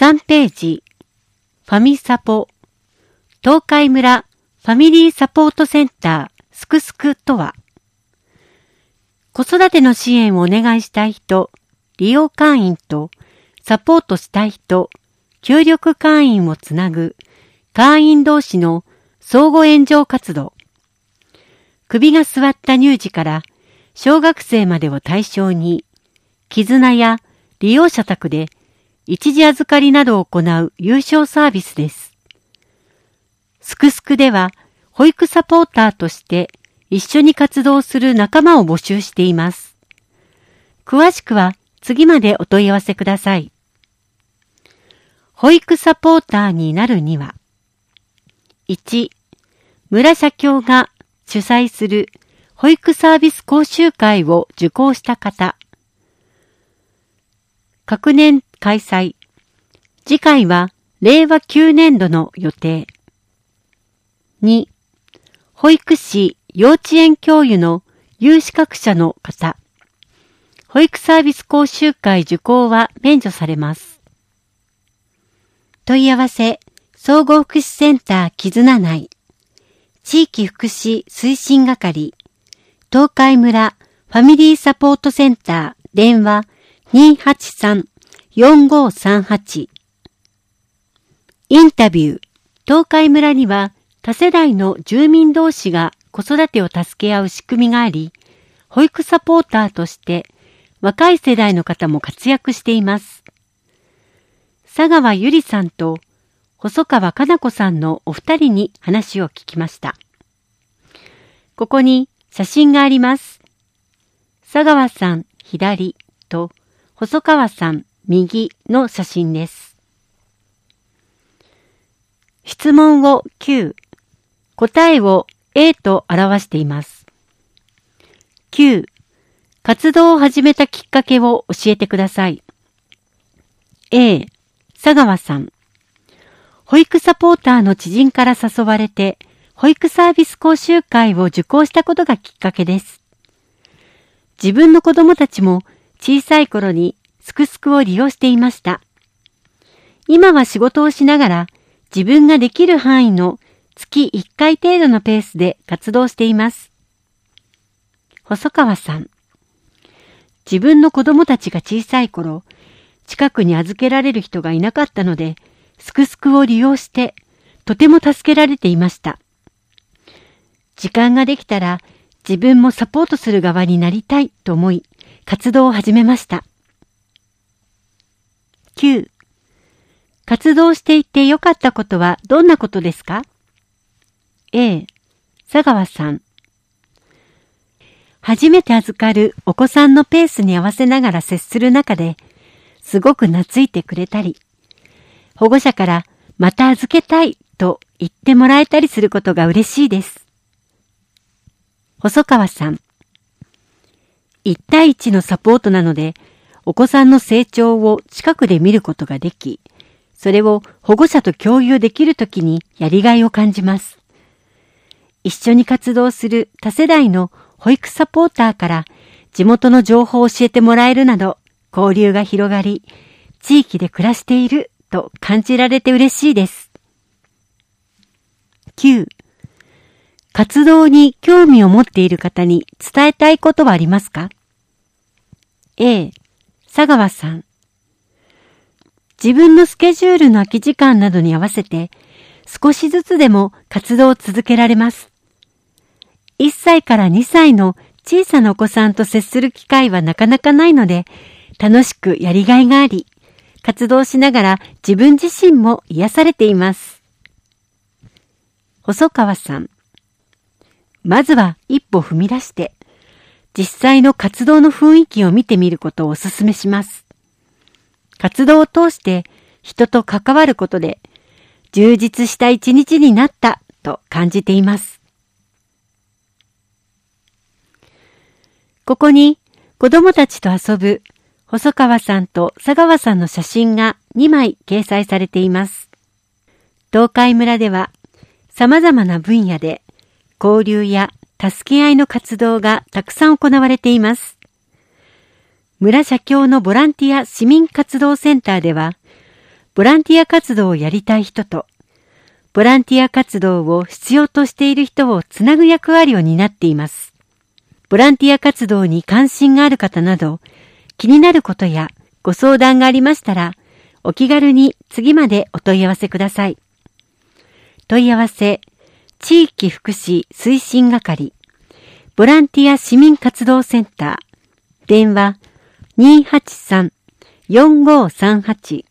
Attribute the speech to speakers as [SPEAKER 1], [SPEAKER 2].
[SPEAKER 1] 3ページ、ファミサポ、東海村ファミリーサポートセンターすくすくとは、子育ての支援をお願いしたい人、利用会員とサポートしたい人、協力会員をつなぐ会員同士の相互援助活動。首が座った乳児から小学生までを対象に、絆や利用者宅で一時預かりなどを行う有償サービスです。すくすくでは保育サポーターとして一緒に活動する仲間を募集しています。詳しくは次までお問い合わせください。保育サポーターになるには、1、村社協が主催する保育サービス講習会を受講した方。各年開催。次回は令和9年度の予定。2、保育士、幼稚園教諭の有資格者の方。保育サービス講習会受講は免除されます。問い合わせ、総合福祉センター絆内。地域福祉推進係。東海村ファミリーサポートセンター電話 283-4538 インタビュー。東海村には多世代の住民同士が子育てを助け合う仕組みがあり、保育サポーターとして若い世代の方も活躍しています。佐川ゆりさんと細川かな子さんのお二人に話を聞きました。ここに写真があります。佐川さん左と細川さん右の写真です。質問を9、答えを A と表しています。9、活動を始めたきっかけを教えてください。A、佐川さん。保育サポーターの知人から誘われて、保育サービス講習会を受講したことがきっかけです。自分の子供たちも小さい頃にすくすくを利用していました。今は仕事をしながら自分ができる範囲の月1回程度のペースで活動しています。細川さん。自分の子供たちが小さい頃、近くに預けられる人がいなかったので、すくすくを利用して、とても助けられていました。時間ができたら、自分もサポートする側になりたいと思い、活動を始めました。9. 活動していて良かったことはどんなことですか？ A. 佐川さん。初めて預かるお子さんのペースに合わせながら接する中で、すごく懐いてくれたり、保護者からまた預けたいと言ってもらえたりすることが嬉しいです。細川さん。1対1のサポートなので、お子さんの成長を近くで見ることができ、それを保護者と共有できるときにやりがいを感じます。一緒に活動する多世代の保育サポーターから地元の情報を教えてもらえるなど、交流が広がり、地域で暮らしていると感じられて嬉しいです。9. 活動に興味を持っている方に伝えたいことはありますか？ A. 佐川さん。自分のスケジュールの空き時間などに合わせて少しずつでも活動を続けられます。1歳から2歳の小さなお子さんと接する機会はなかなかないので、楽しくやりがいがあり、活動しながら自分自身も癒されています。細川さん。まずは一歩踏み出して、実際の活動の雰囲気を見てみることをお勧めします。活動を通して人と関わることで、充実した一日になったと感じています。ここに子供たちと遊ぶ細川さんと佐川さんの写真が2枚掲載されています。東海村では様々な分野で交流や助け合いの活動がたくさん行われています。村社協のボランティア市民活動センターでは、 ボランティア活動をやりたい人と、ボランティア活動を必要としている人をつなぐ役割を担っています。ボランティア活動に関心がある方など、気になることやご相談がありましたら、お気軽に次までお問い合わせください。問い合わせ、地域福祉推進係、ボランティア市民活動センター、電話 283-4538